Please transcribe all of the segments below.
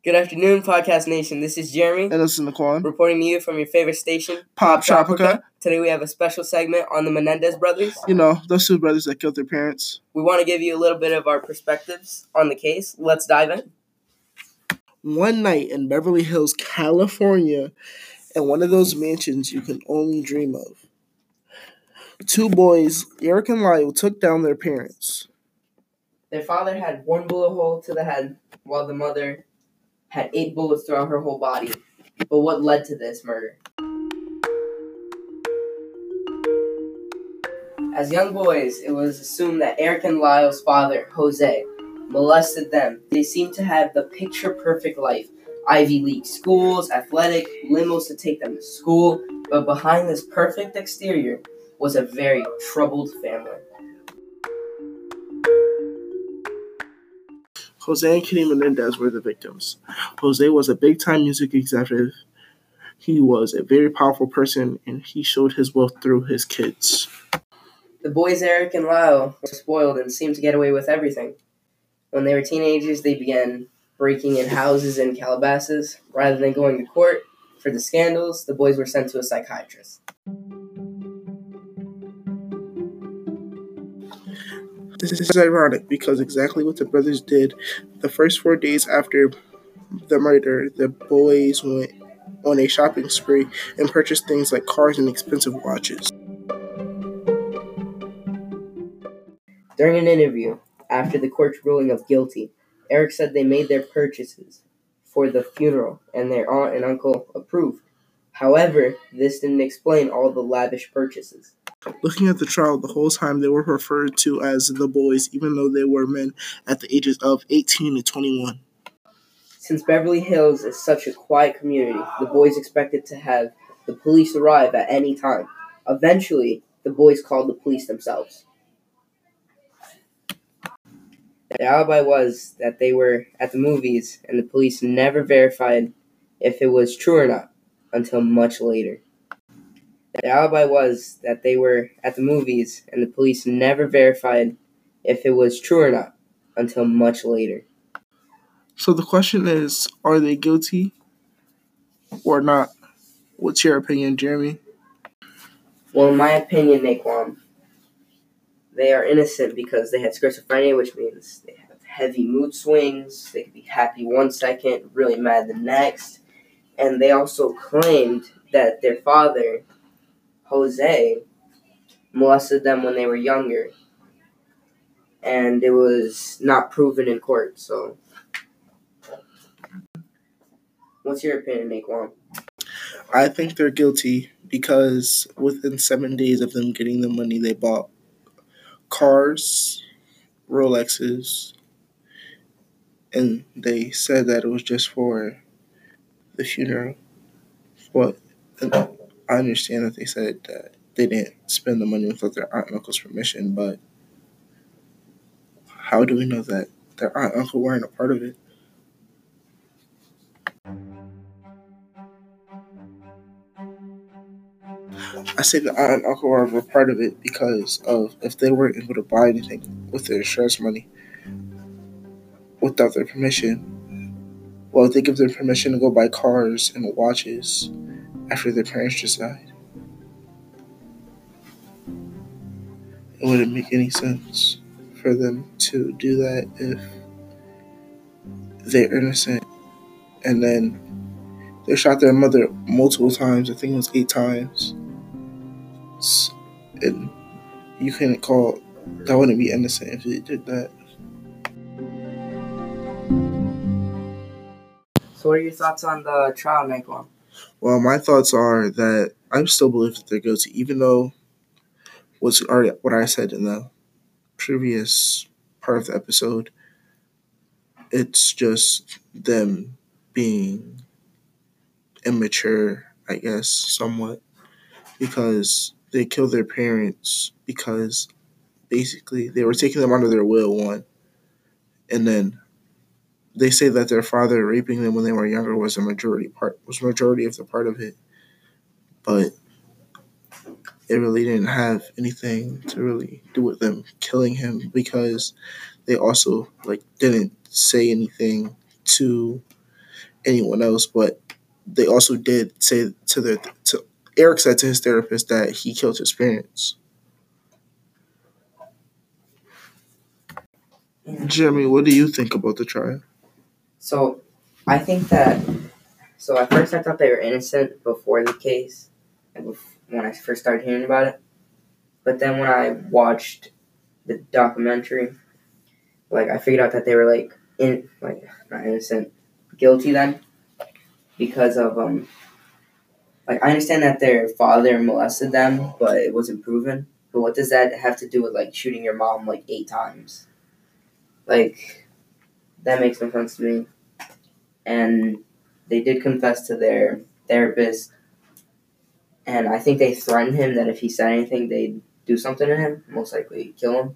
Good afternoon, Podcast Nation. This is Jeremy. And this is Naquan. Reporting to you from your favorite station, Pop Tropica. Today we have a special segment on the Menendez brothers. You know, those two brothers that killed their parents. We want to give you a little bit of our perspectives on the case. Let's dive in. One night in Beverly Hills, California, in one of those mansions you can only dream of, two boys, Eric and Lyle, took down their parents. Their father had one bullet hole to the head, while the mother had 8 bullets throughout her whole body. But what led to this murder? As young boys, it was assumed that Eric and Lyle's father, Jose, molested them. They seemed to have the picture-perfect life. Ivy League schools, athletic, limos to take them to school. But behind this perfect exterior was a very troubled family. Jose and Kitty Menendez were the victims. Jose was a big-time music executive. He was a very powerful person, and he showed his wealth through his kids. The boys Eric and Lyle were spoiled and seemed to get away with everything. When they were teenagers, they began breaking in houses in Calabasas. Rather than going to court for the scandals, the boys were sent to a psychiatrist. This is ironic because exactly what the brothers did the first 4 days after the murder, the boys went on a shopping spree and purchased things like cars and expensive watches. During an interview, after the court's ruling of guilty, Eric said they made their purchases for the funeral and their aunt and uncle approved. However, this didn't explain all the lavish purchases. Looking at the trial, the whole time they were referred to as the boys, even though they were men at the ages of 18 to 21. Since Beverly Hills is such a quiet community, the boys expected to have the police arrive at any time. Eventually, the boys called the police themselves. Their alibi was that they were at the movies, and the police never verified if it was true or not until much later. Their alibi was that they were at the movies, and the police never verified if it was true or not until much later. So the question is, are they guilty or not? What's your opinion, Jeremy? Well, in my opinion, Naquan, they are innocent because they had schizophrenia, which means they have heavy mood swings. They could be happy one second, really mad the next. And they also claimed that their father, Jose, molested them when they were younger. And it was not proven in court, so. What's your opinion, Naquan? I think they're guilty because within 7 days of them getting the money, they bought cars, Rolexes, and they said that it was just for the funeral. But I understand that they said that they didn't spend the money without their aunt and uncle's permission, but how do we know that their aunt and uncle weren't a part of it? I say the aunt and uncle were part of it because of if they weren't able to buy anything with their insurance money without their permission. Well, if they give their permission to go buy cars and watches after their parents just died, it wouldn't make any sense for them to do that if they're innocent. And then they shot their mother multiple times. I think it was 8 times. And you couldn't call that wouldn't be innocent if they did that. So what are your thoughts on the trial, Naquan? Well, my thoughts are that I still believe that they're guilty, even though what I said in the previous part of the episode. It's just them being immature, I guess, somewhat, because they killed their parents because basically they were taking them under their will, one, and then they say that their father raping them when they were younger was majority of the part of it, but it really didn't have anything to really do with them killing him because they also didn't say anything to anyone else, but they also did say Eric said to his therapist that he killed his parents. Jeremy, what do you think about the trial? So, I think that. So at first I thought they were innocent before the case, when I first started hearing about it. But then when I watched the documentary, I figured out that they were not innocent, guilty then, because of I understand that their father molested them, but it wasn't proven. But what does that have to do with shooting your mom 8 times? That makes no sense to me. And they did confess to their therapist, and I think they threatened him that if he said anything, they'd do something to him, most likely kill him.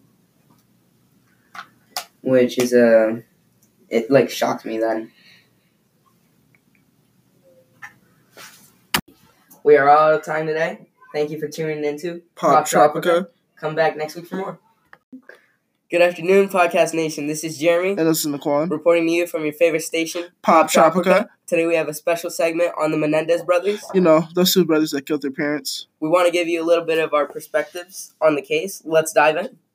Which is it shocked me then. We are all out of time today. Thank you for tuning into Pop Tropica. Come back next week for more. Good afternoon, Podcast Nation. This is Jeremy. And this is Naquan. Reporting to you from your favorite station, Pop Tropica. Today we have a special segment on the Menendez brothers. Those 2 brothers that killed their parents. We want to give you a little bit of our perspectives on the case. Let's dive in.